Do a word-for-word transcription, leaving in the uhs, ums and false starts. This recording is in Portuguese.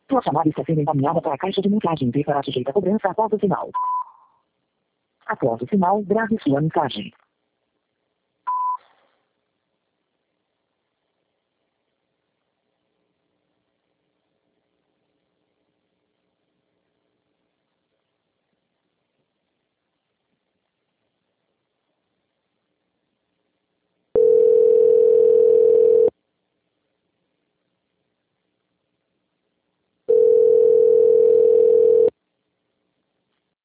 Sua chamada está sendo encaminhada para a caixa de mensagem e será sujeita a cobrança após o sinal. Após o sinal, grave sua mensagem.